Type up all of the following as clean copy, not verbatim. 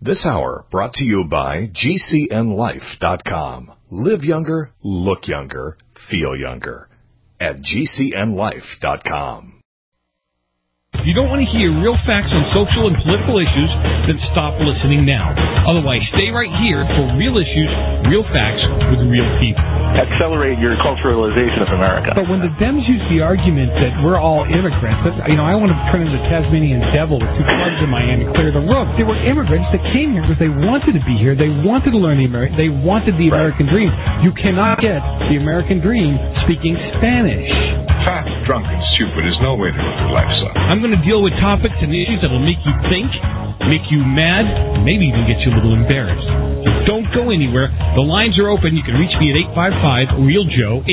This hour brought to you by GCNLife.com. Live younger, look younger, feel younger at GCNLife.com. If you don't want to hear real facts on social and political issues, then stop listening now. Otherwise, stay right here for real issues, real facts with real people. Accelerate your culturalization of America. But when the Dems use the argument that we're all immigrants, I want to turn into the Tasmanian devil with two plugs in my hand to clear the roof. They were immigrants that came here because they wanted to be here. They wanted to learn they wanted the American dream. You cannot get the American dream speaking Spanish. Fat, drunk, and stupid is no way to live your life, son. I'm going to deal with topics and issues that will make you think, make you mad, maybe even get you a little embarrassed. So don't go anywhere. The lines are open. You can reach me at 855-REAL-JOE,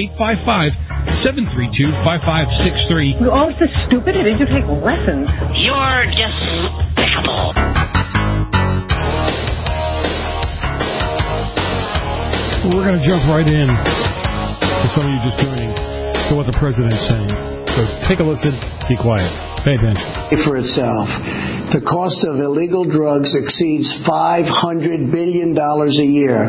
855-732-5563. You're all so stupid. Did you take lessons? You're despicable. We're going to jump right in for some of you just joining to what the president's saying. So take a listen, be quiet, pay attention. For itself, the cost of illegal drugs exceeds $500 billion a year,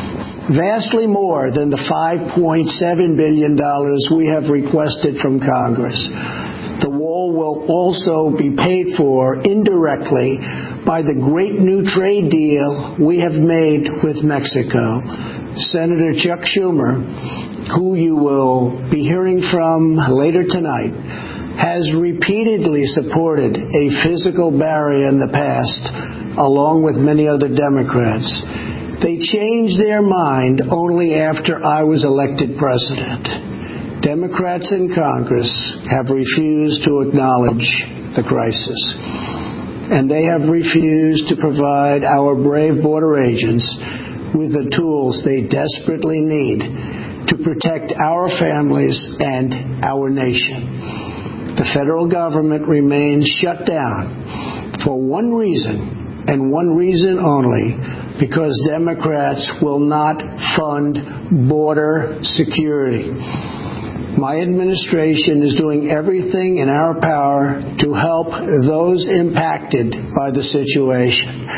vastly more than the $5.7 billion we have requested from Congress. The wall will also be paid for indirectly by the great new trade deal we have made with Mexico. Senator Chuck Schumer, who you will be hearing from later tonight, has repeatedly supported a physical barrier in the past, along with many other Democrats. They changed their mind only after I was elected president. Democrats in Congress have refused to acknowledge the crisis, and they have refused to provide our brave border agents with the tools they desperately need to protect our families and our nation. The federal government remains shut down for one reason, and one reason only, because Democrats will not fund border security. My administration is doing everything in our power to help those impacted by the situation.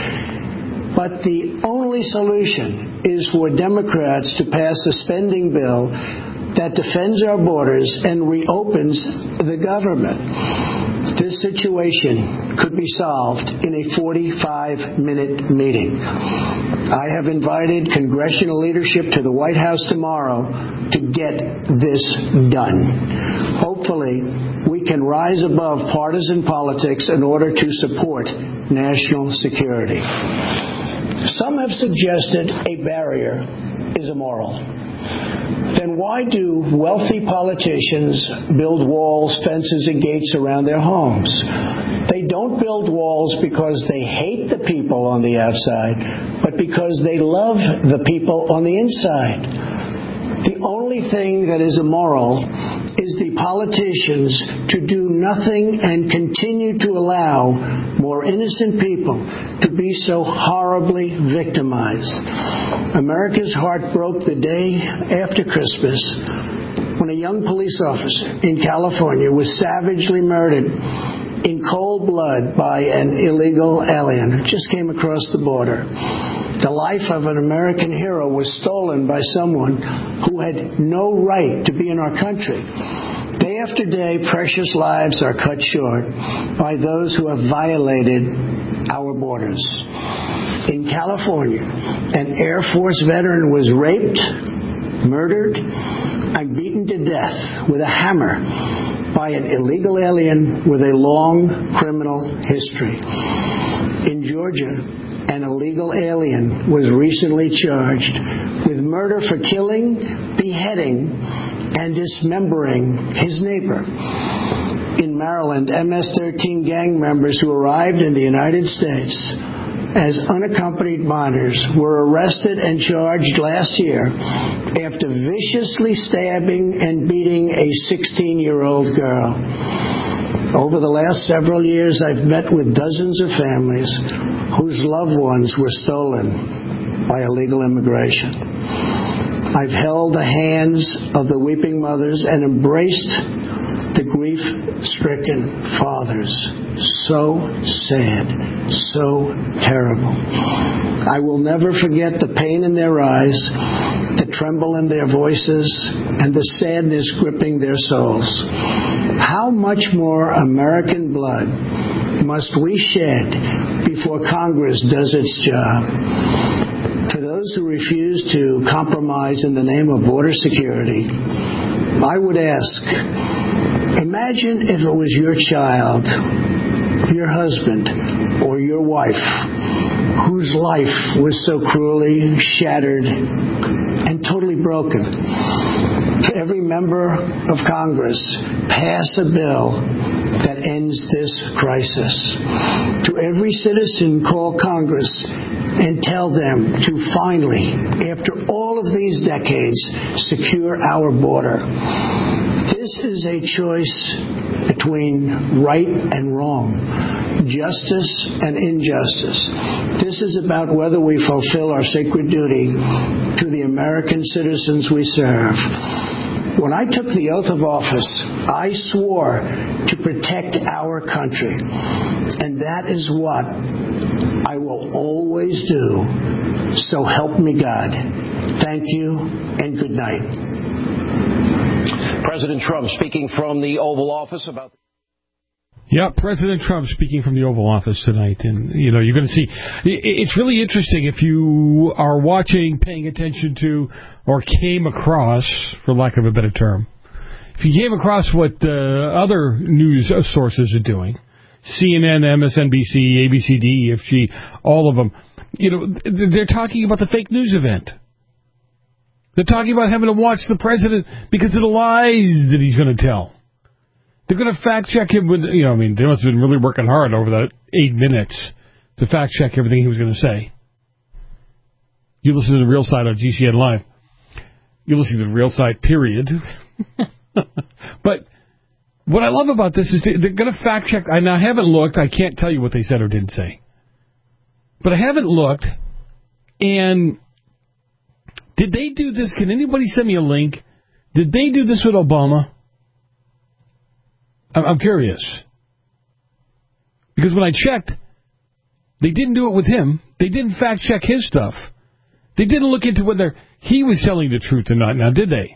But the only solution is for Democrats to pass a spending bill that defends our borders and reopens the government. This situation could be solved in a 45-minute meeting. I have invited congressional leadership to the White House tomorrow to get this done. Hopefully, we can rise above partisan politics in order to support national security. Some have suggested a barrier is immoral. Then why do wealthy politicians build walls, fences, and gates around their homes? They don't build walls because they hate the people on the outside, but because they love the people on the inside. The only thing that is immoral is the politicians to do nothing and continue to allow more innocent people to be so horribly victimized. America's heart broke the day after Christmas when a young police officer in California was savagely murdered in cold blood by an illegal alien who just came across the border. The life of an American hero was stolen by someone who had no right to be in our country. Day after day, precious lives are cut short by those who have violated our borders. In California, an Air Force veteran was raped, murdered, and beaten to death with a hammer by an illegal alien with a long criminal history. In Georgia, an illegal alien was recently charged with murder for killing, beheading, and dismembering his neighbor. In Maryland, MS-13 gang members who arrived in the United States as unaccompanied minors were arrested and charged last year after viciously stabbing and beating a 16-year-old girl. Over the last several years, I've met with dozens of families whose loved ones were stolen by illegal immigration. I've held the hands of the weeping mothers and embraced the grief stricken fathers. So sad, so terrible. I will never forget the pain in their eyes, the tremble in their voices, and the sadness gripping their souls. How much more American blood must we shed before Congress does its job? To those who refuse to compromise in the name of border security, I would ask, imagine if it was your child, your husband, or your wife whose life was so cruelly shattered and totally broken. To every member of Congress, pass a bill that ends this crisis. To every citizen, call Congress and tell them to finally, after all of these decades, secure our border. This is a choice between right and wrong, justice and injustice. This is about whether we fulfill our sacred duty to the American citizens we serve. When I took the oath of office, I swore to protect our country, and that is what I will always do. So help me God. Thank you, and good night. President Trump speaking from the Oval Office about... Yeah, President Trump speaking from the Oval Office tonight. And, you know, you're going to see... It's really interesting if you are watching, paying attention to, or came across, for lack of a better term, if you came across what other news sources are doing, CNN, MSNBC, ABC, EFG, all of them, you know, they're talking about the fake news event. They're talking about having to watch the president because of the lies that he's going to tell. They're going to fact-check him with, you know, I mean, they must have been really working hard over that 8 minutes to fact-check everything he was going to say. You listen to The Real Side on GCN Live. You listen to The Real Side, period. But what I love about this is they're going to fact-check. I haven't looked. I can't tell you what they said or didn't say. But I haven't looked. And did they do this? Can anybody send me a link? Did they do this with Obama? I'm curious. Because when I checked, they didn't do it with him. They didn't fact-check his stuff. They didn't look into whether he was telling the truth or not. Now, did they?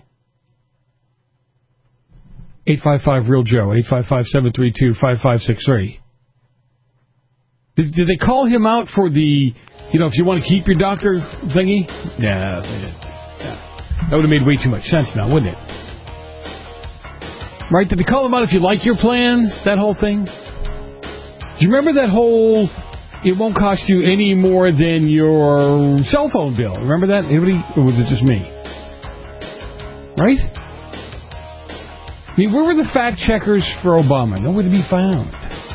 855-REAL-JOE, 855-732-5563. Did they call him out for the, you know, if you want to keep your doctor thingy? Nah, they didn't. That would have made way too much sense now, wouldn't it? Right? Did they call him out if you like your plan? That whole thing? Do you remember that whole, it won't cost you any more than your cell phone bill? Remember that? Anybody? Or was it just me? Right? I mean, where were the fact checkers for Obama? Nowhere to be found.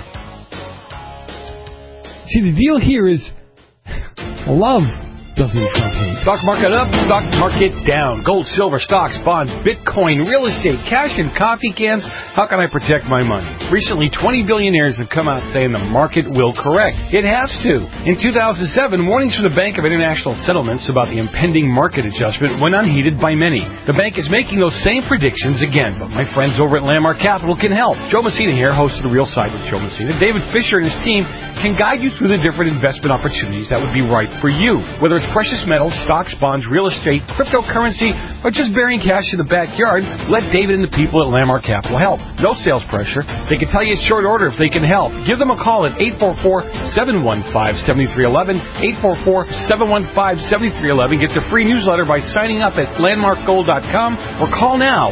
See, the deal here is love doesn't trump hate. Stock market up, stock market down. Gold, silver, stocks, bonds, Bitcoin, real estate, cash, and coffee cans. How can I protect my money? Recently, 20 billionaires have come out saying the market will correct. It has to. In 2007, warnings from the Bank of International Settlements about the impending market adjustment went unheeded by many. The bank is making those same predictions again, but my friends over at Landmark Capital can help. Joe Messina here, host of The Real Side with Joe Messina. David Fisher and his team can guide you through the different investment opportunities that would be right for you. Whether it's precious metals, stocks, bonds, real estate, cryptocurrency, or just burying cash in the backyard, let David and the people at Landmark Capital help. No sales pressure. They can tell you at short order if they can help. Give them a call at 844-715-7311, 844-715-7311. Get the free newsletter by signing up at landmarkgold.com or call now,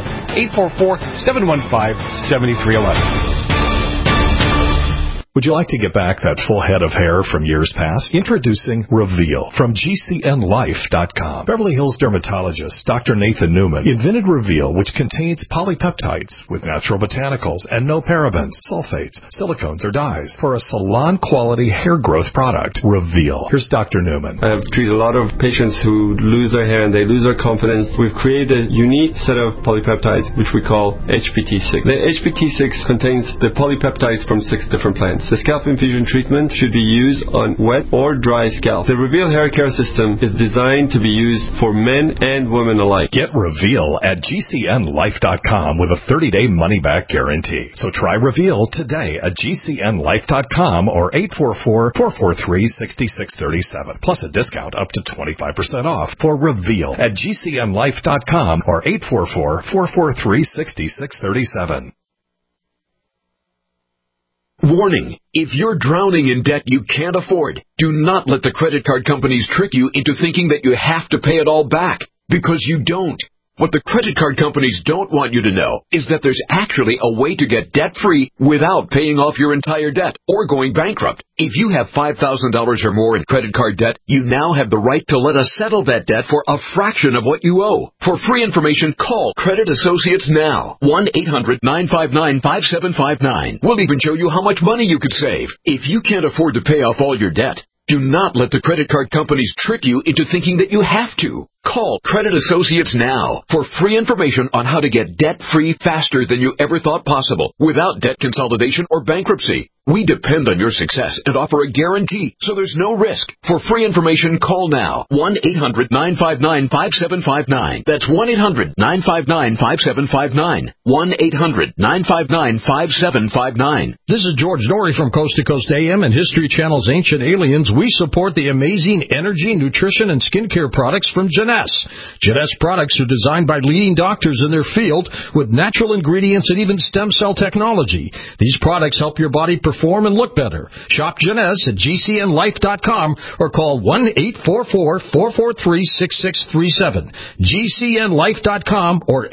844-715-7311. Would you like to get back that full head of hair from years past? Introducing Reveal from GCNLife.com. Beverly Hills dermatologist Dr. Nathan Newman invented Reveal, which contains polypeptides with natural botanicals and no parabens, sulfates, silicones, or dyes for a salon-quality hair growth product. Reveal. Here's Dr. Newman. I have treated a lot of patients who lose their hair and they lose their confidence. We've created a unique set of polypeptides, which we call HPT6. The HPT6 contains the polypeptides from 6 different plants. the scalp infusion treatment should be used on wet or dry scalp. The Reveal hair care system is designed to be used for men and women alike. Get Reveal at GCNlife.com with a 30-day money-back guarantee. So try Reveal today at GCNlife.com or 844-443-6637. Plus a discount up to 25% off for Reveal at GCNlife.com or 844-443-6637. Warning, if you're drowning in debt you can't afford, do not let the credit card companies trick you into thinking that you have to pay it all back, because you don't. What the credit card companies don't want you to know is that there's actually a way to get debt-free without paying off your entire debt or going bankrupt. If you have $5,000 or more in credit card debt, you now have the right to let us settle that debt for a fraction of what you owe. For free information, call Credit Associates now. 1-800-959-5759. We'll even show you how much money you could save. If you can't afford to pay off all your debt, do not let the credit card companies trick you into thinking that you have to. Call Credit Associates now for free information on how to get debt-free faster than you ever thought possible without debt consolidation or bankruptcy. We depend on your success and offer a guarantee, so there's no risk. For free information, call now. 1-800-959-5759. That's 1-800-959-5759. 1-800-959-5759. This is George Norrie from Coast to Coast AM and History Channel's Ancient Aliens. We support the amazing energy, nutrition, and skincare products from Jeunesse. Jeunesse products are designed by leading doctors in their field with natural ingredients and even stem cell technology. These products help your body perform and look better. Shop Jeunesse at GCNlife.com or call 1-844-443-6637. GCNlife.com or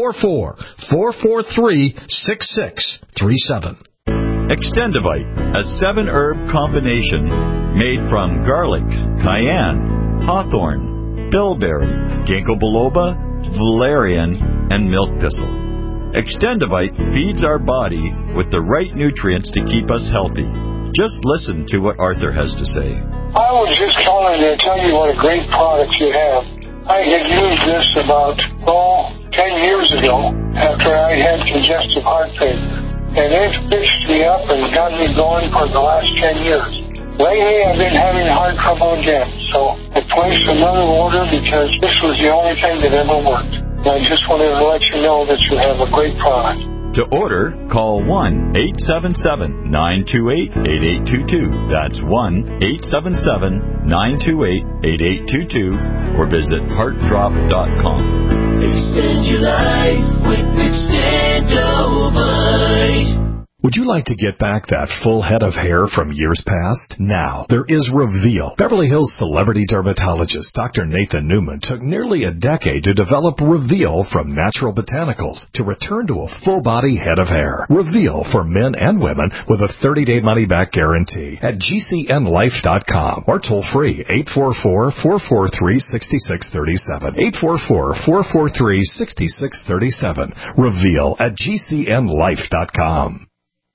844-443-6637. Extendivite, a 7-herb combination made from garlic, cayenne, hawthorn, bilberry, ginkgo biloba, valerian, and milk thistle. Extendivite feeds our body with the right nutrients to keep us healthy. Just listen to what Arthur has to say. I was just calling to tell you what a great product you have. I had used this about, 10 years ago after I had congestive heart failure. And it fixed me up and got me going for the last 10 years. Lately, I've been having heart trouble again, so I placed another order because this was the only thing that ever worked. And I just wanted to let you know that you have a great product. To order, call 1-877-928-8822. That's 1-877-928-8822 or visit heartdrop.com. Extend your life with Extendovite. Would you like to get back that full head of hair from years past? Now, there is Reveal. Beverly Hills celebrity dermatologist Dr. Nathan Newman took nearly a decade to develop Reveal from natural botanicals to return to a full-body head of hair. Reveal for men and women with a 30-day money-back guarantee at GCNlife.com or toll-free 844-443-6637. 844-443-6637. Reveal at GCNlife.com.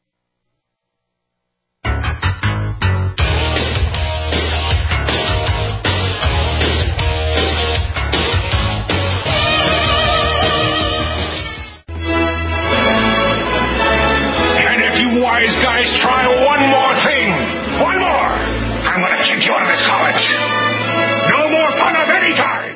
Wise guys, try one more thing. One more. I'm going to kick you out of this college. No more fun of any kind.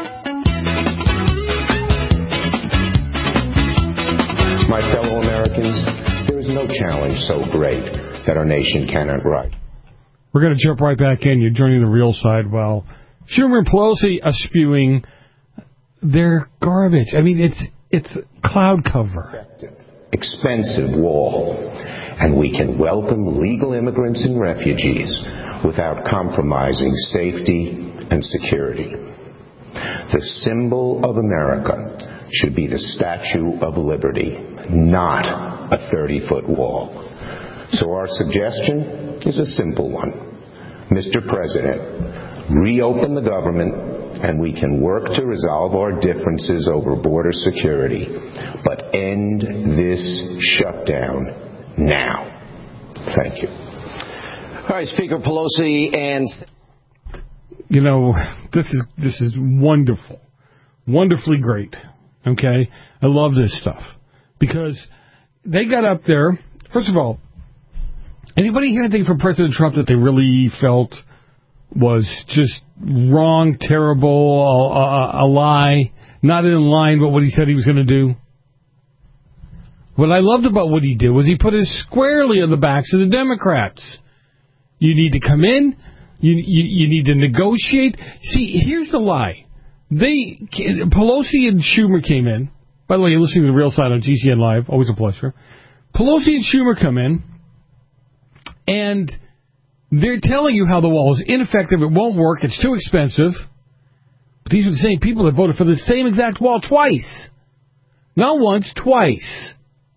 My fellow Americans, there is no challenge so great that our nation cannot rise. We're going to jump right back in. You're joining the real side. Well, Schumer and Pelosi are spewing their garbage. I mean, it's cloud cover. Expensive wall. And we can welcome legal immigrants and refugees without compromising safety and security. The symbol of America should be the Statue of Liberty, not a 30-foot wall. So our suggestion is a simple one. Mr. President, reopen the government and we can work to resolve our differences over border security, but end this shutdown now. Thank you. All right, Speaker Pelosi, and you know, this is wonderful, wonderfully great. Okay, I love this stuff because they got up there. First of all, Anybody hear anything from President Trump that they really felt was just wrong, terrible, a lie, not in line with what he said he was going to do? What I loved about what he did was he put it squarely on the backs of the Democrats. You need to come in. You need to negotiate. See, here's the lie. Pelosi and Schumer came in. By the way, you're listening to The Real Side on GCN Live. Always a pleasure. Pelosi and Schumer come in, and they're telling you how the wall is ineffective, it won't work, it's too expensive. But these are the same people that voted for the same exact wall twice. Not once, twice.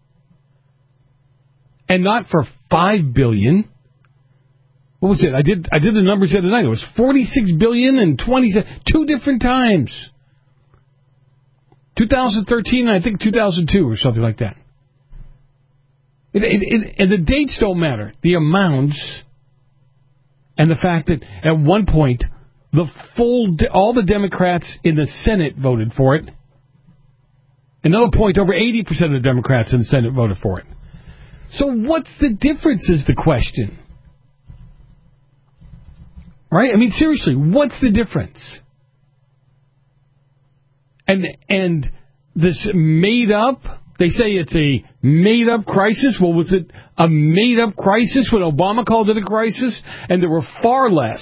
And not for $5 billion. What was it? I did the numbers the other night. It was $46 billion and 2 different times. 2013 and I think 2002 or something like that. And the dates don't matter. The amounts and the fact that at one point all the Democrats in the Senate voted for it. Another point, over 80% of the Democrats in the Senate voted for it. So what's the difference is the question. Right? I mean, seriously, what's the difference? And this made up, they say it's a made up crisis. Well, was it a made up crisis when Obama called it a crisis? And there were far less.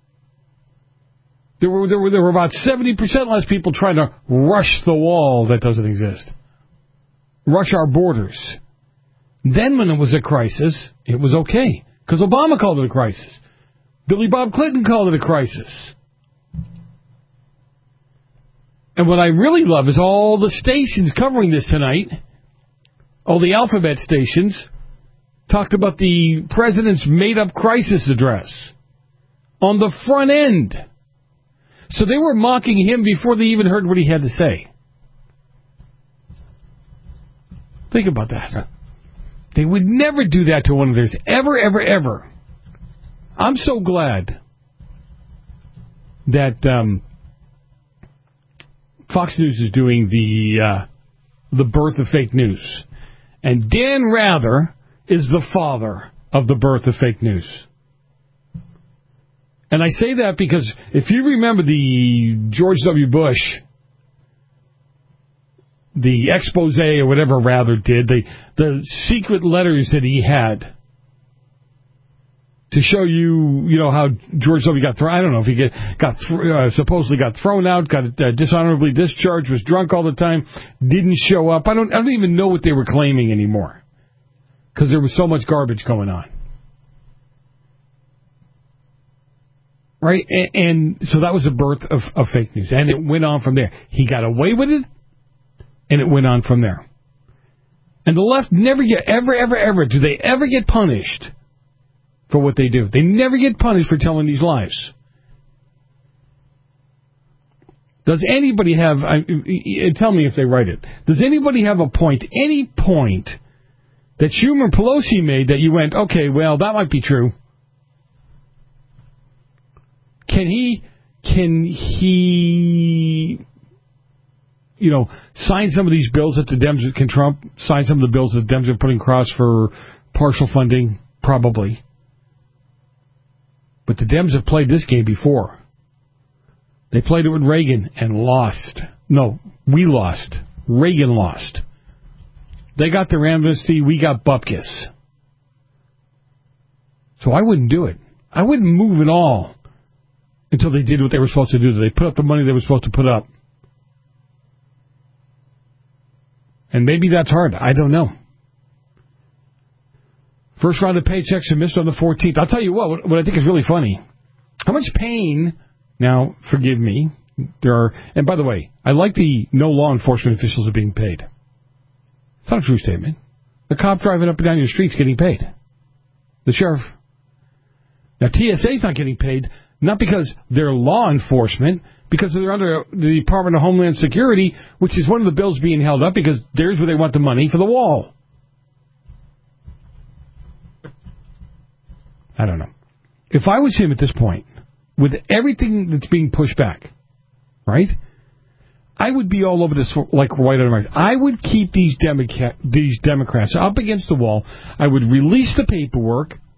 There were about 70% less people trying to rush the wall that doesn't exist. Rush our borders. Then when it was a crisis, it was okay. Because Obama called it a crisis. Billy Bob Clinton called it a crisis. And what I really love is all the stations covering this tonight, all the alphabet stations, talked about the president's made-up crisis address on the front end. So they were mocking him before they even heard what he had to say. Think about that. They would never do that to one of theirs. Ever, ever, ever. I'm so glad that Fox News is doing the birth of fake news. And Dan Rather is the father of the birth of fake news. And I say that because if you remember the George W. Bush, the expose or whatever Rather did, the secret letters that he had to show you how George W. got thrown. I don't know if he supposedly got thrown out, got dishonorably discharged, was drunk all the time, didn't show up. I don't even know what they were claiming anymore because there was so much garbage going on. Right? And so that was the birth of fake news. And it went on from there. He got away with it, and it went on from there. And the left never do they ever get punished for what they do. They never get punished for telling these lies. Does anybody have, tell me if they write it, does anybody have a point, any point that Schumer and Pelosi made that you went, okay, well, that might be true? Can he sign some of these bills that the Dems, can Trump sign some of the bills that the Dems are putting across for partial funding? Probably. But the Dems have played this game before. They played it with Reagan and lost. No, we lost. Reagan lost. They got their amnesty, we got bupkis. So I wouldn't do it. I wouldn't move at all until they did what they were supposed to do. They put up the money they were supposed to put up. And maybe that's hard. I don't know. First round of paychecks are missed on the 14th. I'll tell you what I think is really funny. How much pain, now, forgive me, there are, and by the way, I like the no law enforcement officials are being paid. It's not a true statement. The cop driving up and down your streets getting paid. The sheriff. Now, TSA's not getting paid, not because they're law enforcement, because they're under the Department of Homeland Security, which is one of the bills being held up because there's where they want the money for the wall. I don't know. If I was him at this point, with everything that's being pushed back, right, I would be all over this like white on rice. I would keep these Democrats up against the wall. I would release the paperwork.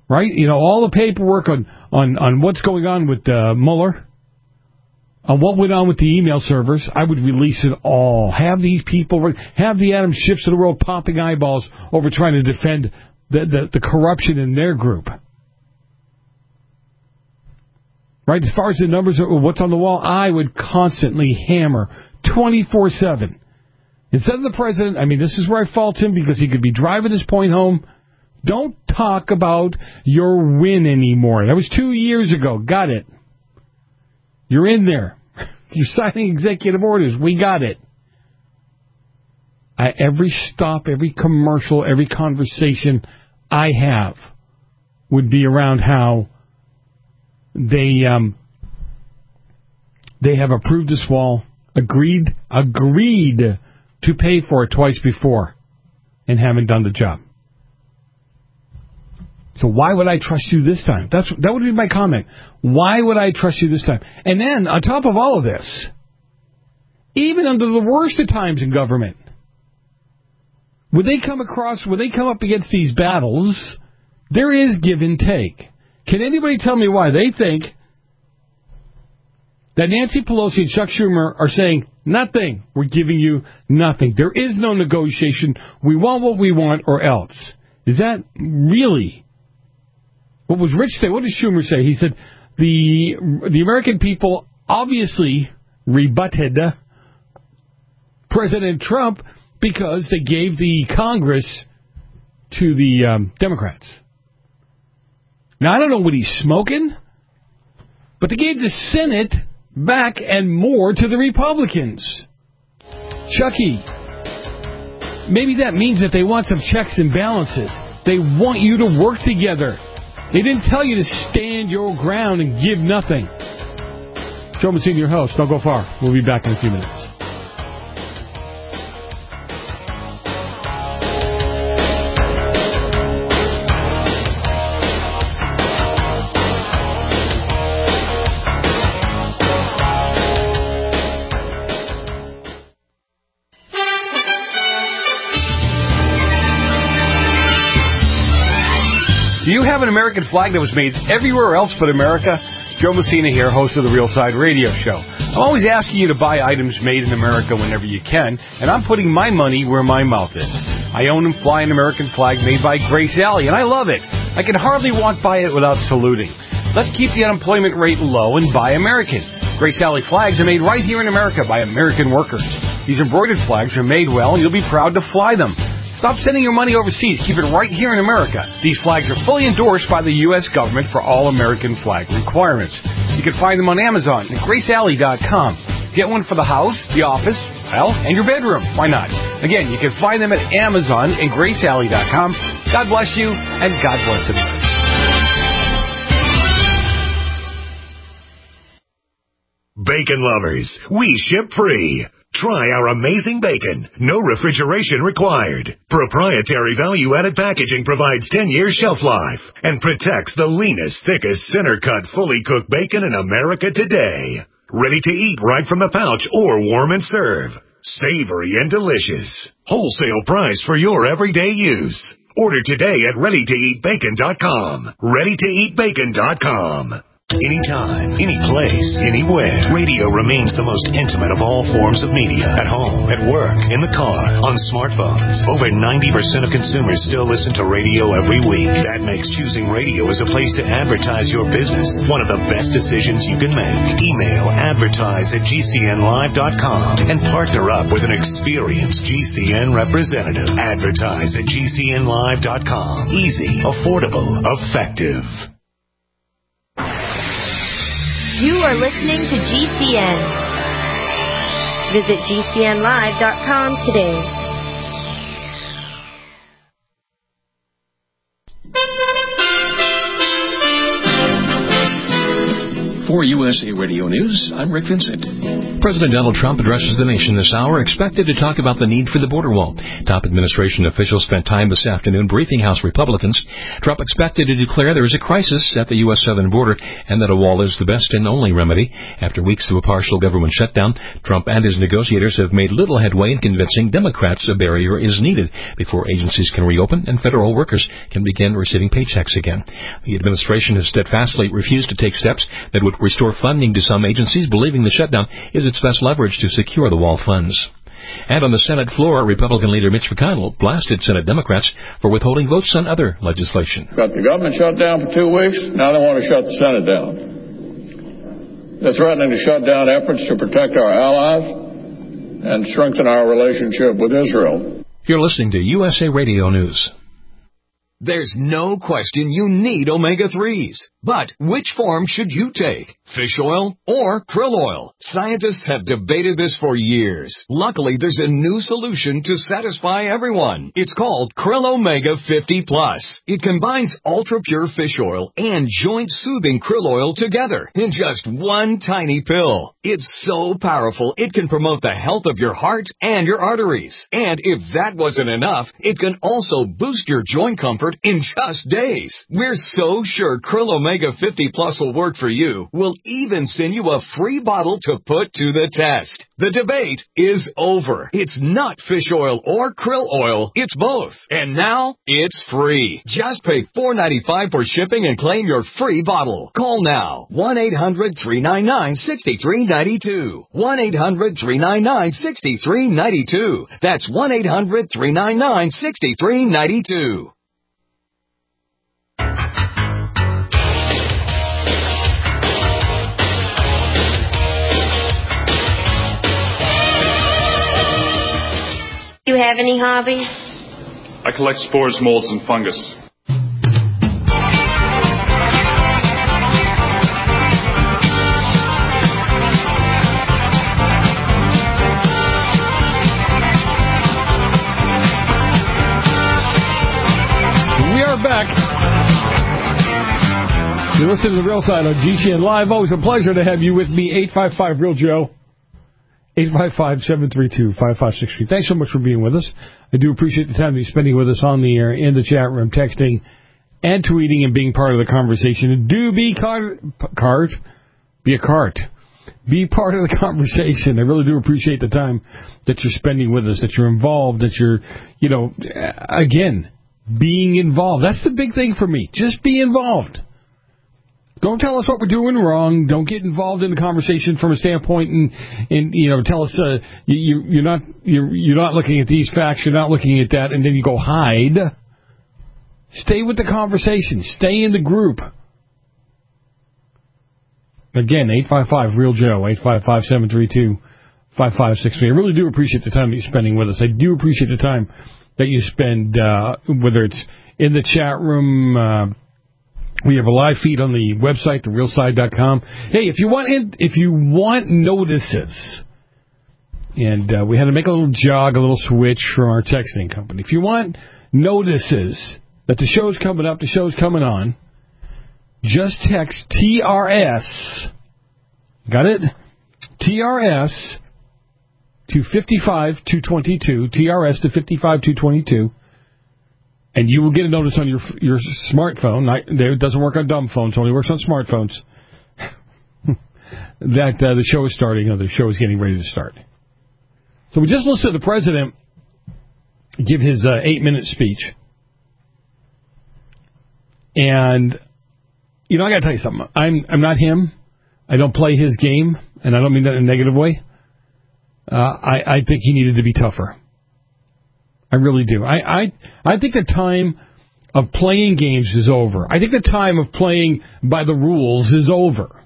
right? You know, all the paperwork on what's going on with Mueller, on what went on with the email servers, I would release it all. Have these people, have the Adam Schiffs of the world popping eyeballs over trying to defend the corruption in their group. Right? As far as the numbers of what's on the wall, I would constantly hammer 24/7. Instead of the president, I mean, this is where I fault him because he could be driving his point home. Don't talk about your win anymore. That was 2 years ago. Got it. You're in there. You're signing executive orders. We got it. Every stop, every commercial, every conversation I have would be around how they have approved this wall, agreed to pay for it twice before, and haven't done the job. So why would I trust you this time? That would be my comment. Why would I trust you this time? And then, on top of all of this, even under the worst of times in government, when they come up against these battles, there is give and take. Can anybody tell me why they think that Nancy Pelosi and Chuck Schumer are saying, nothing, we're giving you nothing. There is no negotiation. We want what we want or else. Is that really? What was Rich say? What did Schumer say? He said the American people obviously rebutted President Trump because they gave the Congress to the Democrats. Now, I don't know what he's smoking, but they gave the Senate back and more to the Republicans. Chucky, maybe that means that they want some checks and balances. They want you to work together. They didn't tell you to stand your ground and give nothing. Joe Massino, your host. Don't go far. We'll be back in a few minutes. Do you have an American flag that was made everywhere else but America? Joe Messina here, host of the Real Side Radio Show. I'm always asking you to buy items made in America whenever you can, and I'm putting my money where my mouth is. I own and fly an American flag made by Grace Alley, and I love it. I can hardly walk by it without saluting. Let's keep the unemployment rate low and buy American. Grace Alley flags are made right here in America by American workers. These embroidered flags are made well, and you'll be proud to fly them. Stop sending your money overseas. Keep it right here in America. These flags are fully endorsed by the U.S. government for all American flag requirements. You can find them on Amazon at GraceAlley.com. Get one for the house, the office, well, and your bedroom. Why not? Again, you can find them at Amazon and GraceAlley.com. God bless you, and God bless America. Bacon lovers, we ship free. Try our amazing bacon. No refrigeration required. Proprietary value-added packaging provides 10 years shelf life and protects the leanest, thickest, center-cut, fully cooked bacon in America today. Ready to eat right from the pouch or warm and serve. Savory and delicious. Wholesale price for your everyday use. Order today at ReadyToEatBacon.com. ReadyToEatBacon.com. Anytime, any place, anywhere, radio remains the most intimate of all forms of media. At home, at work, in the car, on smartphones. Over 90% of consumers still listen to radio every week. That makes choosing radio as a place to advertise your business one of the best decisions you can make. Email advertise@GCNlive.com and partner up with an experienced GCN representative. Advertise at GCNlive.com. Easy, affordable, effective. You are listening to GCN. Visit GCNlive.com today. For USA Radio News, I'm Rick Vincent. President Donald Trump addresses the nation this hour, expected to talk about the need for the border wall. Top administration officials spent time this afternoon briefing House Republicans. Trump expected to declare there is a crisis at the U.S. southern border and that a wall is the best and only remedy. After weeks of a partial government shutdown, Trump and his negotiators have made little headway in convincing Democrats a barrier is needed before agencies can reopen and federal workers can begin receiving paychecks again. The administration has steadfastly refused to take steps that would restore funding to some agencies, believing the shutdown is its best leverage to secure the wall funds. And on the Senate floor, Republican leader Mitch McConnell blasted Senate Democrats for withholding votes on other legislation. Got the government shut down for 2 weeks. Now they want to shut the Senate down. They're threatening to shut down efforts to protect our allies and strengthen our relationship with Israel. You're listening to USA Radio News. There's no question you need omega-3s. But which form should you take? Fish oil or krill oil? Scientists have debated this for years. Luckily, there's a new solution to satisfy everyone. It's called Krill Omega 50 Plus. It combines ultra-pure fish oil and joint-soothing krill oil together in just one tiny pill. It's so powerful, it can promote the health of your heart and your arteries. And if that wasn't enough, it can also boost your joint comfort in just days. We're so sure Krill Omega 50 Plus will work for you. We'll even send you a free bottle to put to the test. The debate is over. It's not fish oil or krill oil. It's both. And now, it's free. Just pay $4.95 for shipping and claim your free bottle. Call now. 1-800-399-6392. 1-800-399-6392. That's 1-800-399-6392. Do you have any hobbies? I collect spores, molds, and fungus. We are back. You listen to The Real Side on GCN Live. Always a pleasure to have you with me. 855-REAL-JOE. 855-732-5563. Thanks so much for being with us. I do appreciate the time you're spending with us on the air, in the chat room, texting, and tweeting, and being part of the conversation. And do be be a cart. Be part of the conversation. I really do appreciate the time that you're spending with us, that you're involved, that you're, again, being involved. That's the big thing for me. Just be involved. Don't tell us what we're doing wrong. Don't get involved in the conversation from a standpoint and tell us you're not looking at these facts, you're not looking at that, and then you go hide. Stay with the conversation. Stay in the group. Again, 855-REAL-JOE, 855-732-5563. I really do appreciate the time that you're spending with us. I do appreciate the time that you spend, whether it's in the chat room. We have a live feed on the website, therealside.com. Hey, if you want notices, and we had to make a little switch from our texting company. If you want notices that the show's coming up, the show's coming on, just text TRS. Got it? TRS to 55222. TRS to 55222. And you will get a notice on your smartphone. It doesn't work on dumb phones. It only works on smartphones. That the show is starting, or the show is getting ready to start. So we just listened to the president give his 8-minute speech. And, I got to tell you something. I'm not him. I don't play his game, and I don't mean that in a negative way. I think he needed to be tougher. I really do. I think the time of playing games is over. I think the time of playing by the rules is over.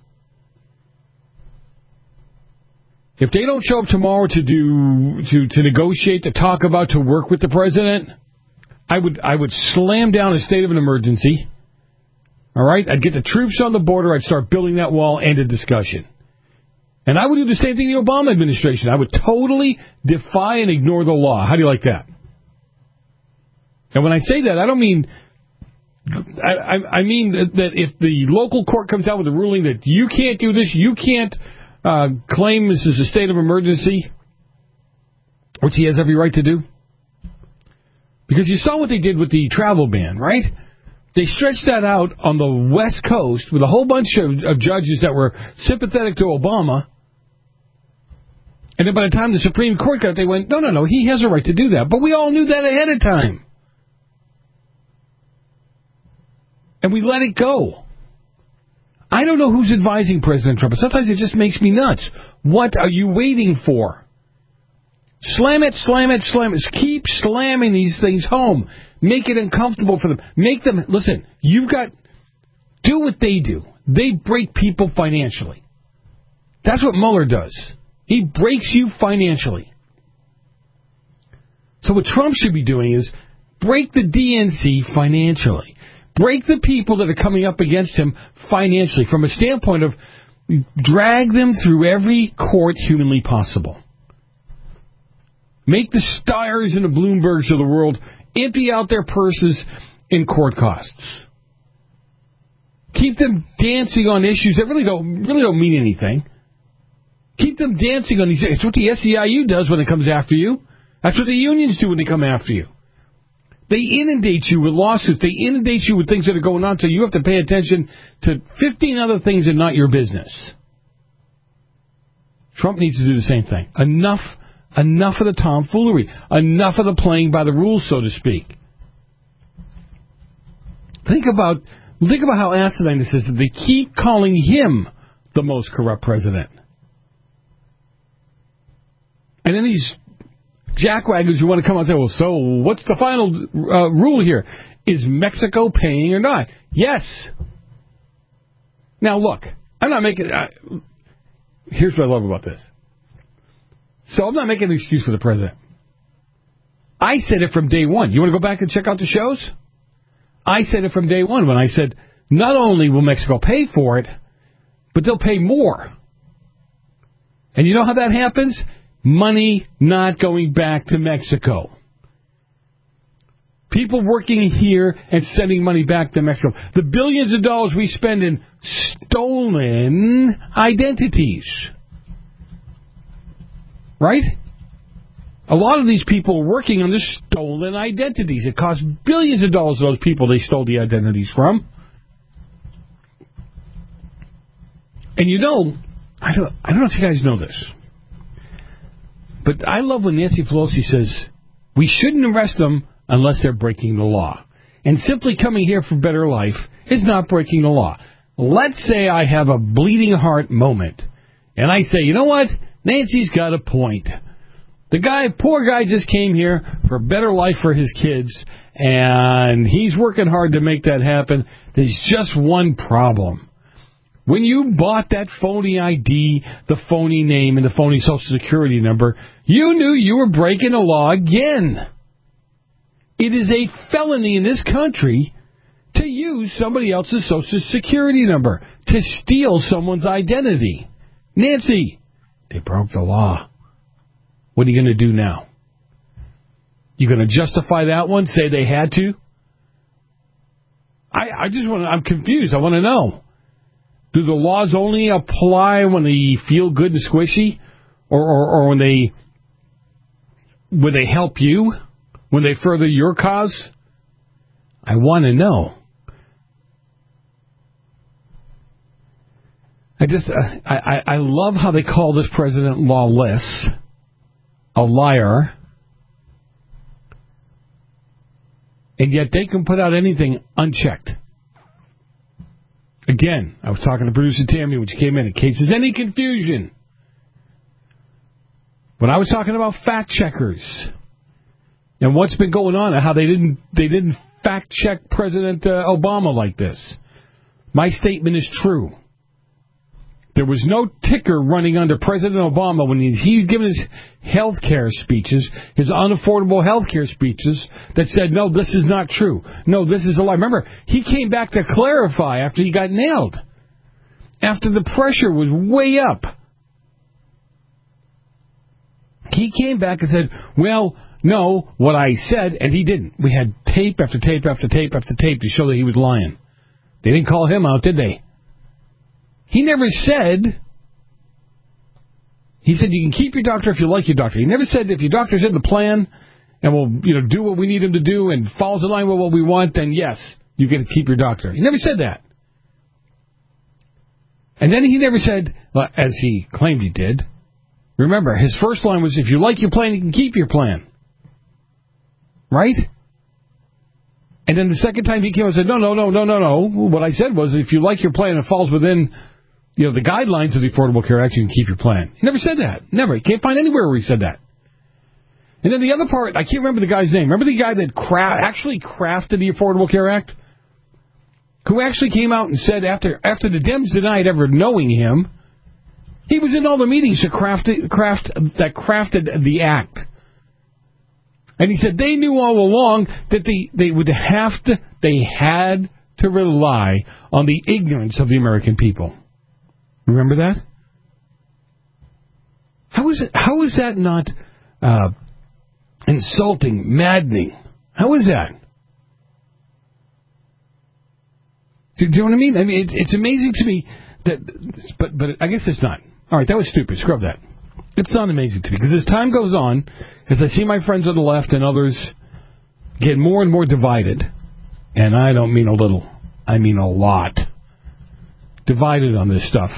If they don't show up tomorrow to negotiate, to talk about, to work with the president, I would slam down a state of an emergency. All right? I'd get the troops on the border. I'd start building that wall. End of discussion. And I would do the same thing in the Obama administration. I would totally defy and ignore the law. How do you like that? And when I say that, I don't mean... I mean that if the local court comes out with a ruling that you can't do this, you can't claim this is a state of emergency, which he has every right to do. Because you saw what they did with the travel ban, right? They stretched that out on the West Coast with a whole bunch of judges that were sympathetic to Obama. And then by the time the Supreme Court got it, they went, no, he has a right to do that. But we all knew that ahead of time. And we let it go. I don't know who's advising President Trump, but sometimes it just makes me nuts. What are you waiting for? Slam it, slam it, slam it. Keep slamming these things home. Make it uncomfortable for them. Make them, listen, do what they do. They break people financially. That's what Mueller does. He breaks you financially. So what Trump should be doing is break the DNC financially. Break the people that are coming up against him financially from a standpoint of drag them through every court humanly possible. Make the Steyrs and the Bloombergs of the world empty out their purses in court costs. Keep them dancing on issues that really don't mean anything. Keep them dancing on these. It's what the SEIU does when it comes after you. That's what the unions do when they come after you. They inundate you with lawsuits. They inundate you with things that are going on, so you have to pay attention to 15 other things that are not your business. Trump needs to do the same thing. Enough of the tomfoolery. Enough of the playing by the rules, so to speak. Think about how asinine this is that they keep calling him the most corrupt president. And then these jackwagons who want to come out and say, well, so what's the final rule here? Is Mexico paying or not? Yes. Now, look, I'm not making... here's what I love about this. So I'm not making an excuse for the president. I said it from day one. You want to go back and check out the shows? I said it from day one when I said, not only will Mexico pay for it, but they'll pay more. And you know how that happens? Money not going back to Mexico. People working here and sending money back to Mexico. The billions of dollars we spend in stolen identities. Right? A lot of these people are working on the stolen identities. It costs billions of dollars to those people they stole the identities from. And you know, I don't know if you guys know this, but I love when Nancy Pelosi says, we shouldn't arrest them unless they're breaking the law. And simply coming here for better life is not breaking the law. Let's say I have a bleeding heart moment, and I say, you know what? Nancy's got a point. The poor guy just came here for a better life for his kids, and he's working hard to make that happen. There's just one problem. When you bought that phony ID, the phony name, and the phony Social Security number, you knew you were breaking the law again. It is a felony in this country to use somebody else's Social Security number, to steal someone's identity. Nancy, they broke the law. What are you going to do now? You going to justify that one? Say they had to? I'm confused. I want to know. Do the laws only apply when they feel good and squishy? Or when they help you? When they further your cause? I want to know. I love how they call this president lawless, a liar, and yet they can put out anything unchecked. Again, I was talking to producer Tammy when she came in case there's any confusion. When I was talking about fact checkers and what's been going on and how they didn't fact check President Obama like this, my statement is true. There was no ticker running under President Obama when he was giving his health care speeches, his unaffordable health care speeches, that said, no, this is not true. No, this is a lie. Remember, he came back to clarify after he got nailed, after the pressure was way up. He came back and said, well, no, what I said, and he didn't. We had tape after tape after tape after tape to show that he was lying. They didn't call him out, did they? He never said He said you can keep your doctor if you like your doctor. He never said if your doctor's in the plan and will do what we need him to do and falls in line with what we want, then yes, you can keep your doctor. He never said that. And then he never said, as he claimed he did, remember, his first line was, if you like your plan, you can keep your plan. Right? And then the second time he came and said, no. What I said was, if you like your plan and it falls within the guidelines of the Affordable Care Act, you can keep your plan. He never said that. Never. You can't find anywhere where he said that. And then the other part, I can't remember the guy's name. Remember the guy that actually crafted the Affordable Care Act? Who actually came out and said after the Dems denied ever knowing him, he was in all the meetings that crafted the act. And he said they knew all along that they had to rely on the ignorance of the American people. Remember that? How is that not insulting, maddening? How is that? Do you know what I mean? I mean, it's amazing to me that, but I guess it's not. All right, that was stupid. Scrub that. It's not amazing to me because as time goes on, as I see my friends on the left and others get more and more divided, and I don't mean a little, I mean a lot, divided on this stuff.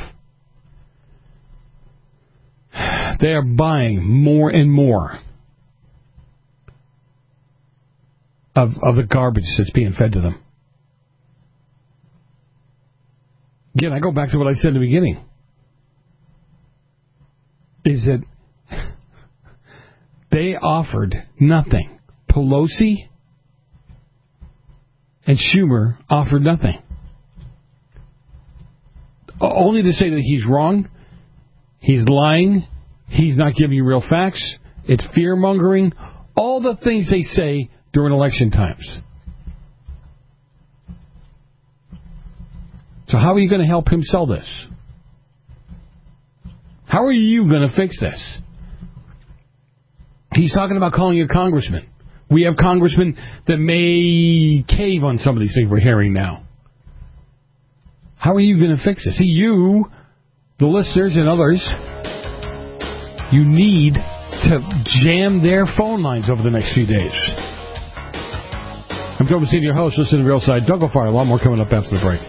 They are buying more and more of the garbage that's being fed to them. Again, I go back to what I said in the beginning. Is that they offered nothing. Pelosi and Schumer offered nothing. Only to say that he's wrong, he's lying, he's not giving you real facts, it's fear-mongering, all the things they say during election times. So how are you going to help him sell this? How are you going to fix this? He's talking about calling you a congressman. We have congressmen that may cave on some of these things we're hearing now. How are you going to fix this? See, you, the listeners and others, you need to jam their phone lines over the next few days. I'm Joe Messina, your host. Listen to the Real Side. Don't go far. A lot more coming up after the break.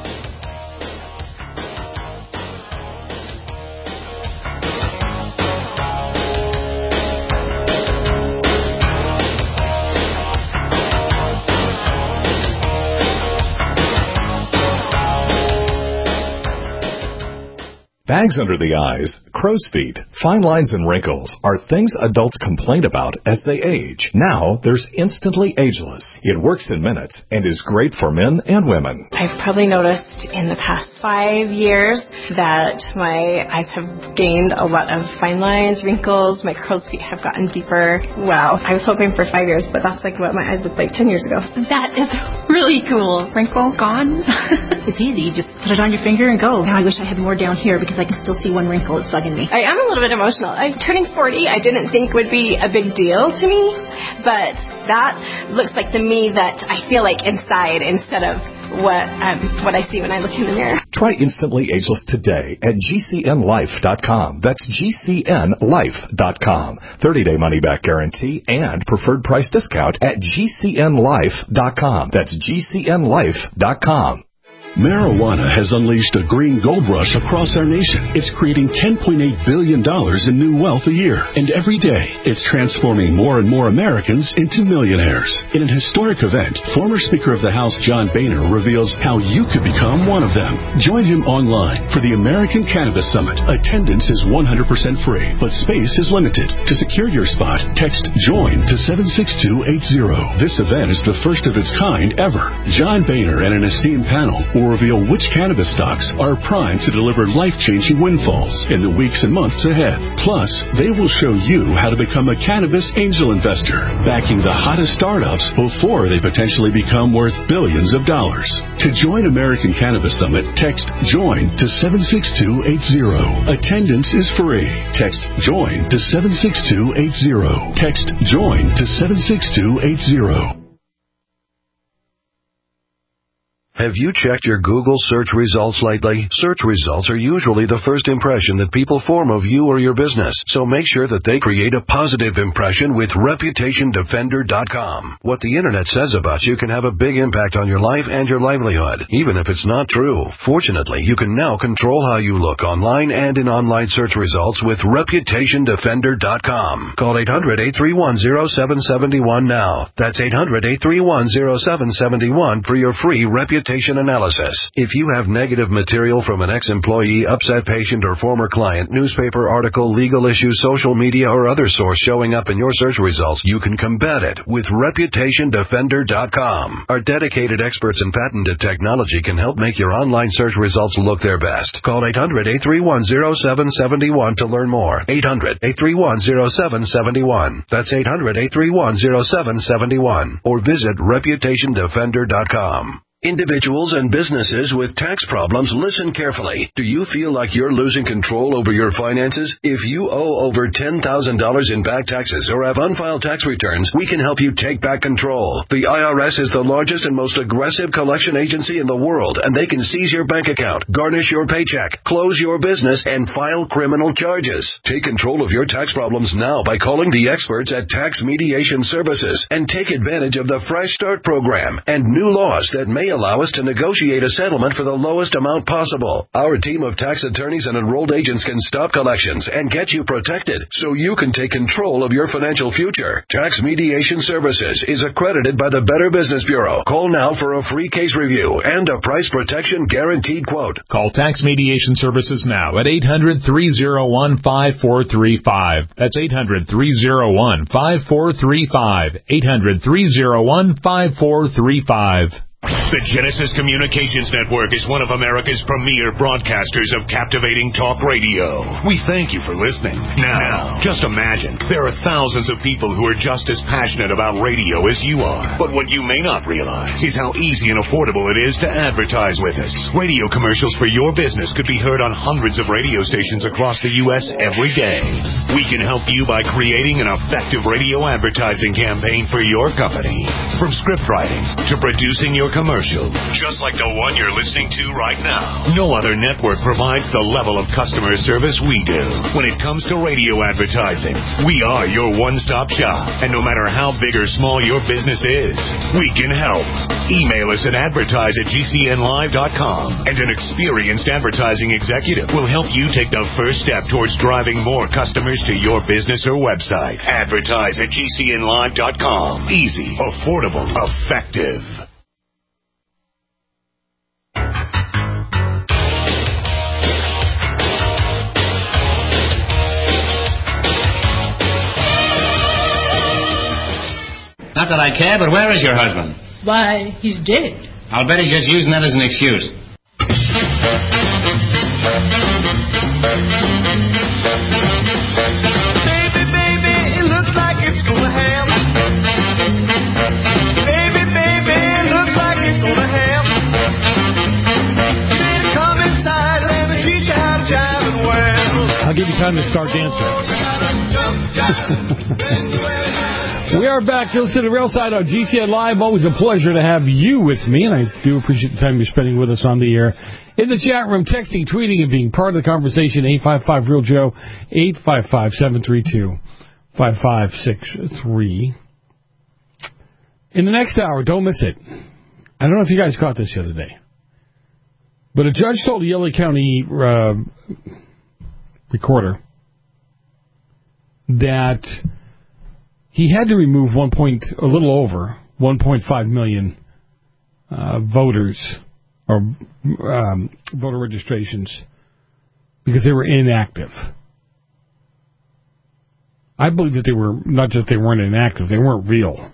Bags under the eyes, crow's feet, fine lines and wrinkles are things adults complain about as they age. Now, there's Instantly Ageless. It works in minutes and is great for men and women. I've probably noticed in the past 5 years that my eyes have gained a lot of fine lines, wrinkles, my crow's feet have gotten deeper. Wow, I was hoping for 5 years, but that's like what my eyes looked like 10 years ago. That is really cool. Wrinkle gone? It's easy. You just put it on your finger and go. Now I wish I had more down here because I can still see one wrinkle. It's bugging me. I am a little bit emotional. I'm turning 40. I didn't think would be a big deal to me, but that looks like the me that I feel like inside instead of what I see when I look in the mirror. Try Instantly Ageless today at GCNLife.com. That's GCNLife.com. 30-day money-back guarantee and preferred price discount at GCNLife.com. That's GCNLife.com. Marijuana has unleashed a green gold rush across our nation. It's creating $10.8 billion in new wealth a year. And every day, it's transforming more and more Americans into millionaires. In an historic event, former Speaker of the House John Boehner reveals how you could become one of them. Join him online for the American Cannabis Summit. Attendance is 100% free, but space is limited. To secure your spot, text JOIN to 76280. This event is the first of its kind ever. John Boehner and an esteemed panel will reveal which cannabis stocks are primed to deliver life-changing windfalls in the weeks and months ahead. Plus, they will show you how to become a cannabis angel investor, backing the hottest startups before they potentially become worth billions of dollars. To join American Cannabis Summit, text JOIN to 76280. Attendance is free. Text JOIN to 76280. Text JOIN to 76280. Have you checked your Google search results lately? Search results are usually the first impression that people form of you or your business, so make sure that they create a positive impression with ReputationDefender.com. What the internet says about you can have a big impact on your life and your livelihood, even if it's not true. Fortunately, you can now control how you look online and in online search results with ReputationDefender.com. Call 800-831-0771 now. That's 800-831-0771 for your free reputation analysis. If you have negative material from an ex-employee, upset patient, or former client, newspaper article, legal issue, social media, or other source showing up in your search results, you can combat it with ReputationDefender.com. Our dedicated experts in patented technology can help make your online search results look their best. Call 800-831-0771 to learn more. 800-831-0771. That's 800-831-0771. Or visit ReputationDefender.com. Individuals and businesses with tax problems, listen carefully. Do you feel like you're losing control over your finances? If you owe over $10,000 in back taxes or have unfiled tax returns, we can help you take back control. The IRS is the largest and most aggressive collection agency in the world, and they can seize your bank account, garnish your paycheck, close your business, and file criminal charges. Take control of your tax problems now by calling the experts at Tax Mediation Services and take advantage of the Fresh Start program and new laws that may allow us to negotiate a settlement for the lowest amount possible. Our team of tax attorneys and enrolled agents can stop collections and get you protected so you can take control of your financial future. Tax Mediation Services is accredited by the Better Business Bureau. Call now for a free case review and a price protection guaranteed quote. Call Tax Mediation Services now at 800-301-5435. That's 800-301-5435. 800-301-5435. The Genesis Communications Network is one of America's premier broadcasters of captivating talk radio. We thank you for listening. Now, just imagine, there are thousands of people who are just as passionate about radio as you are. But what you may not realize is how easy and affordable it is to advertise with us. Radio commercials for your business could be heard on hundreds of radio stations across the U.S. every day. We can help you by creating an effective radio advertising campaign for your company. From script writing to producing your commercial, just like the one you're listening to right now. No other network provides the level of customer service we do. When it comes to radio advertising, we are your one-stop shop. And no matter how big or small your business is, we can help. Email us at advertise@gcnlive.com, and an experienced advertising executive will help you take the first step towards driving more customers to your business or website. Advertise@gcnlive.com. Easy, affordable, effective. Not that I care, but where is your husband? Why, he's dead. I'll bet he's just using that as an excuse. Baby, baby, it looks like it's gonna happen. Baby, baby, it looks like it's gonna happen. You better come inside, let me teach you how to jive and well. I'll give you time to start dancing. We are back. You'll listen to Rail Side on GCN Live. Always a pleasure to have you with me, and I do appreciate the time you're spending with us on the air. In the chat room, texting, tweeting, and being part of the conversation, 855-REAL-JOE, 855-732-5563. In the next hour, don't miss it. I don't know if you guys caught this the other day, but a judge told the LA County recorder that he had to remove a little over 1.5 million voters or voter registrations because they were inactive. I believe that they were not just they weren't inactive, they weren't real.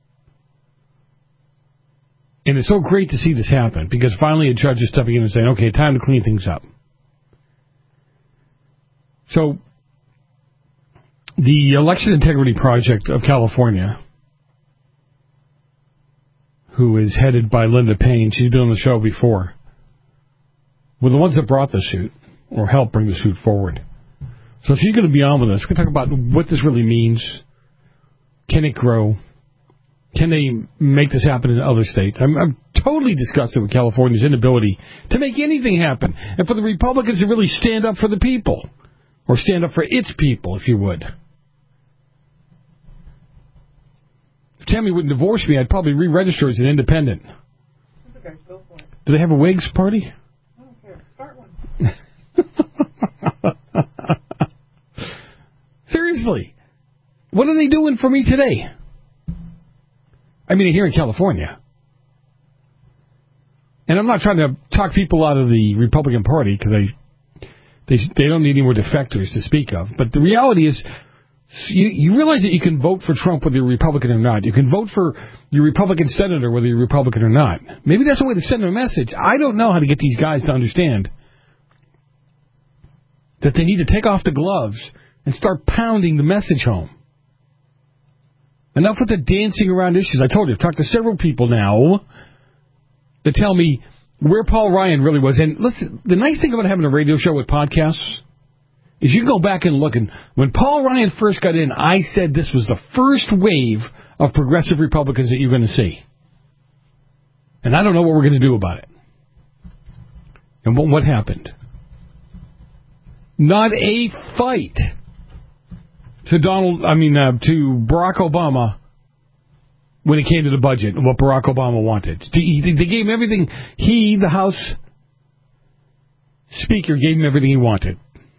And it's so great to see this happen because finally a judge is stepping in and saying, okay, time to clean things up. So the Election Integrity Project of California, who is headed by Linda Payne, she's been on the show before, were the ones that brought the suit, or helped bring the suit forward. So she's going to be on with us. We're going to talk about what this really means. Can it grow? Can they make this happen in other states? I'm totally disgusted with California's inability to make anything happen. And for the Republicans to really stand up for the people. Or stand up for its people, if you would. If Tammy wouldn't divorce me, I'd probably re-register as an independent. Okay, go for it. Do they have a Whigs party? I don't care. Start one. Seriously. What are they doing for me today? I mean, here in California. And I'm not trying to talk people out of the Republican Party because they don't need any more defectors to speak of. But the reality is, you realize that you can vote for Trump whether you're Republican or not. You can vote for your Republican senator whether you're Republican or not. Maybe that's a way to send a message. I don't know how to get these guys to understand that they need to take off the gloves and start pounding the message home. Enough with the dancing around issues. I told you, I've talked to several people now that tell me where Paul Ryan really was. And listen, the nice thing about having a radio show with podcasts is you can go back and look. And when Paul Ryan first got in, I said this was the first wave of progressive Republicans that you're going to see. And I don't know what we're going to do about it. And what happened? Not a fight to Barack Obama when it came to the budget and what Barack Obama wanted. They gave him everything. He, the House Speaker, gave him everything he wanted.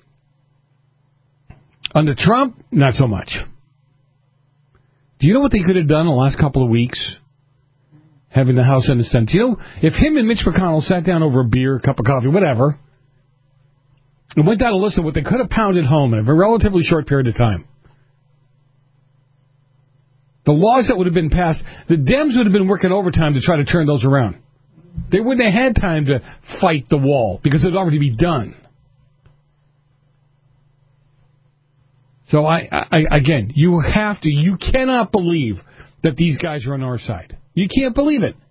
Under Trump, not so much. Do you know what they could have done in the last couple of weeks? Having the House and the Senate. Do you know, if him and Mitch McConnell sat down over a beer, a cup of coffee, whatever, and went down a list of what they could have pounded home in a relatively short period of time. The laws that would have been passed, the Dems would have been working overtime to try to turn those around. They wouldn't have had time to fight the wall because it would already be done. So again, you cannot believe that these guys are on our side. You can't believe it.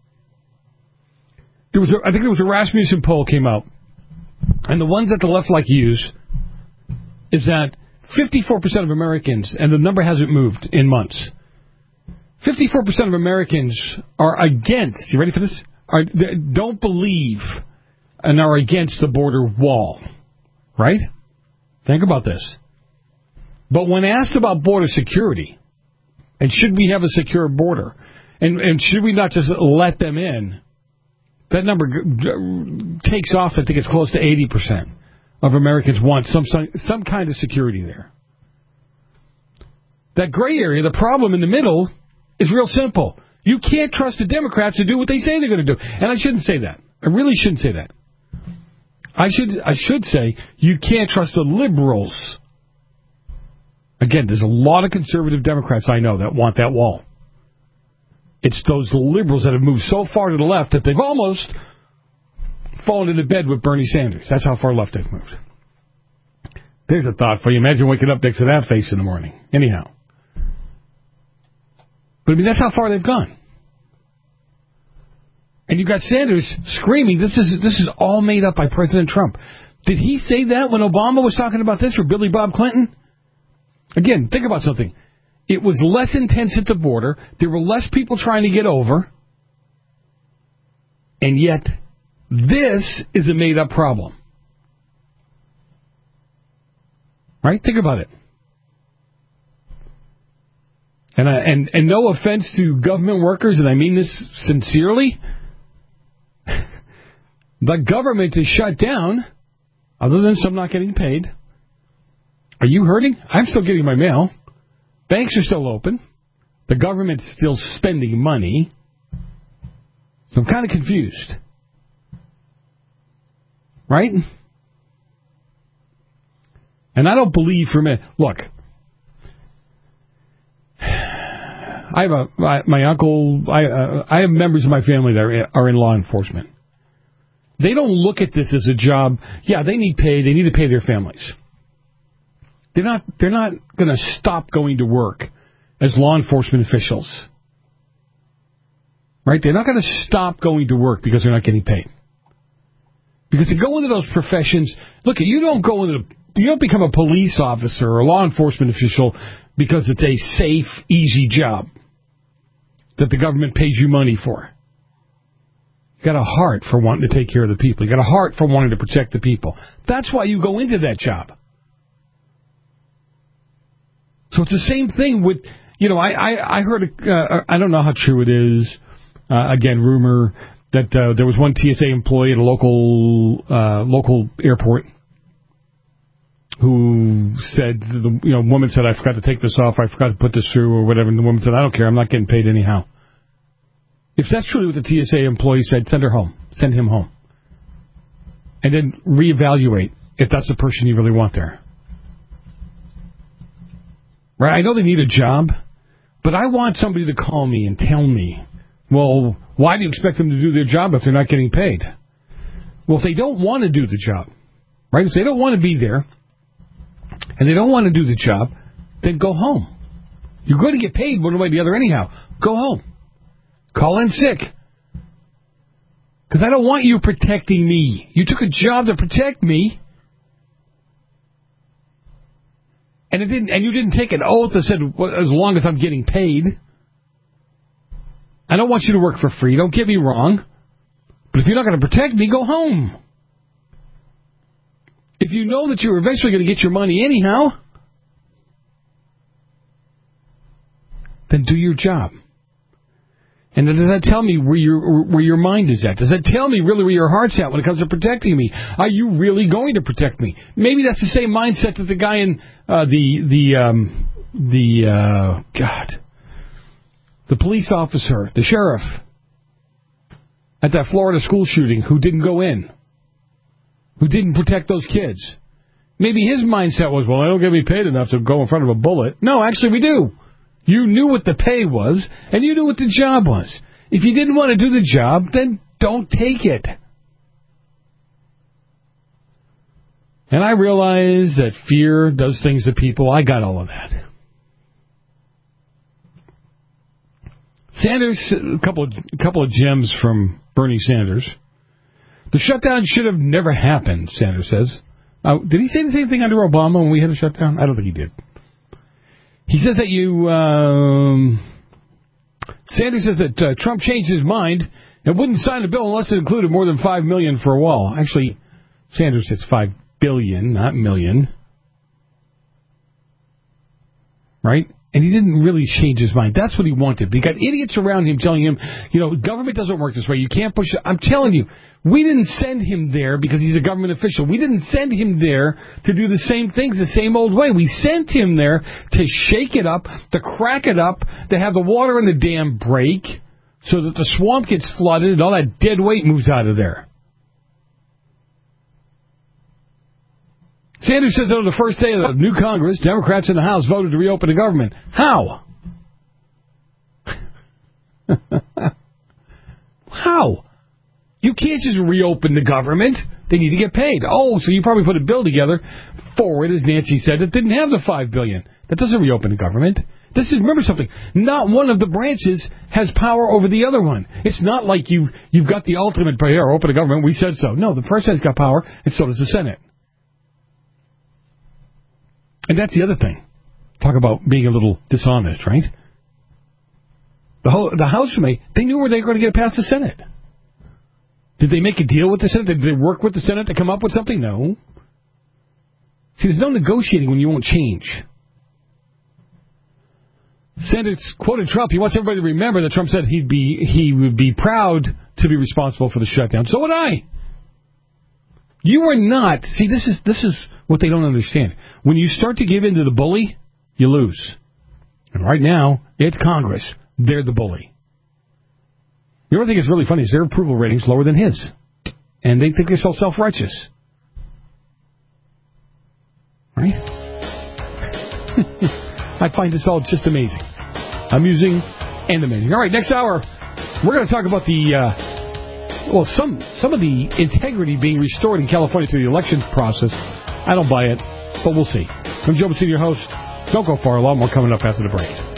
I think there was a Rasmussen poll came out, and the ones that the left like to use is that 54% of Americans, and the number hasn't moved in months, 54% of Americans are against, you ready for this? Don't believe and are against the border wall. Right? Think about this. But when asked about border security, and should we have a secure border, and should we not just let them in, that number takes off. I think it's close to 80% of Americans want some kind of security there. That gray area, the problem in the middle, is real simple. You can't trust the Democrats to do what they say they're going to do. And I shouldn't say that. I really shouldn't say that. I should say you can't trust the liberals. Again, there's a lot of conservative Democrats I know that want that wall. It's those liberals that have moved so far to the left that they've almost fallen into bed with Bernie Sanders. That's how far left they've moved. There's a thought for you. Imagine waking up next to that face in the morning. Anyhow. But I mean, that's how far they've gone. And you've got Sanders screaming, this is all made up by President Trump. Did he say that when Obama was talking about this, or Billy Bob Clinton? Again, think about something. It was less intense at the border. There were less people trying to get over. And yet, this is a made-up problem. Right? Think about it. And no offense to government workers, and I mean this sincerely, the government is shut down, other than some not getting paid. Are you hurting? I'm still getting my mail. Banks are still open. The government's still spending money. So I'm kind of confused. Right? And I don't believe for a minute. Look, I have members of my family that are in law enforcement. They don't look at this as a job. Yeah, they need pay. They need to pay their families. They're not going to stop going to work as law enforcement officials. Right? They're not going to stop going to work because they're not getting paid. Because to go into those professions, look, you don't become a police officer or a law enforcement official because it's a safe, easy job. that the government pays you money for. You got a heart for wanting to take care of the people. You got a heart for wanting to protect the people. That's why you go into that job. So it's the same thing with, I heard, I don't know how true it is, again, rumor that there was one TSA employee at a local airport who said, woman said, I forgot to take this off, I forgot to put this through or whatever, and the woman said, I don't care, I'm not getting paid anyhow. If that's truly what the TSA employee said, send her home. Send him home. And then reevaluate if that's the person you really want there. Right? I know they need a job, but I want somebody to call me and tell me, well, why do you expect them to do their job if they're not getting paid? Well, if they don't want to do the job, right? If they don't want to be there, and they don't want to do the job, then go home. You're going to get paid one way or the other anyhow. Go home. Call in sick. Because I don't want you protecting me. You took a job to protect me, and you didn't take an oath that said, well, as long as I'm getting paid. I don't want you to work for free. Don't get me wrong. But if you're not going to protect me, go home. If you know that you're eventually going to get your money anyhow, then do your job. And then does that tell me where your mind is at? Does that tell me really where your heart's at when it comes to protecting me? Are you really going to protect me? Maybe that's the same mindset that the guy in the police officer, the sheriff at that Florida school shooting who didn't go in, who didn't protect those kids. Maybe his mindset was, well, I don't get me paid enough to go in front of a bullet. No, actually we do. You knew what the pay was, and you knew what the job was. If you didn't want to do the job, then don't take it. And I realize that fear does things to people. I got all of that. Sanders, a couple of gems from Bernie Sanders. The shutdown should have never happened, Sanders says. Did he say the same thing under Obama when we had a shutdown? I don't think he did. He says that Sanders says that Trump changed his mind and wouldn't sign a bill unless it included more than $5 million for a wall. Actually, Sanders says $5 billion, not million. Right? And he didn't really change his mind. That's what he wanted. He got idiots around him telling him, government doesn't work this way. You can't push it. I'm telling you, we didn't send him there because he's a government official. We didn't send him there to do the same things the same old way. We sent him there to shake it up, to crack it up, to have the water in the dam break so that the swamp gets flooded and all that dead weight moves out of there. Sanders says that on the first day of the new Congress, Democrats in the House voted to reopen the government. How? How? You can't just reopen the government. They need to get paid. Oh, so you probably put a bill together for it, as Nancy said, that didn't have the $5 billion. That doesn't reopen the government. Remember something. Not one of the branches has power over the other one. It's not like you've got the ultimate power. Open the government. We said so. No, the president's got power, and so does the Senate. And that's the other thing. Talk about being a little dishonest, right? The House, they knew where they were going to get it past the Senate. Did they make a deal with the Senate? Did they work with the Senate to come up with something? No. See, there's no negotiating when you won't change. Sanders quoted Trump. He wants everybody to remember that Trump said he would be proud to be responsible for the shutdown. So would I. You are not. See, this is what they don't understand. When you start to give in to the bully, you lose. And right now, it's Congress. They're the bully. The other thing that's really funny is their approval rating's lower than his. And they think they're so self-righteous. Right? I find this all just amazing. Amusing and amazing. All right, next hour, we're going to talk about some of the integrity being restored in California through the election process. I don't buy it, but we'll see. I'm Joe Messina, your host. Don't go far. A lot more coming up after the break.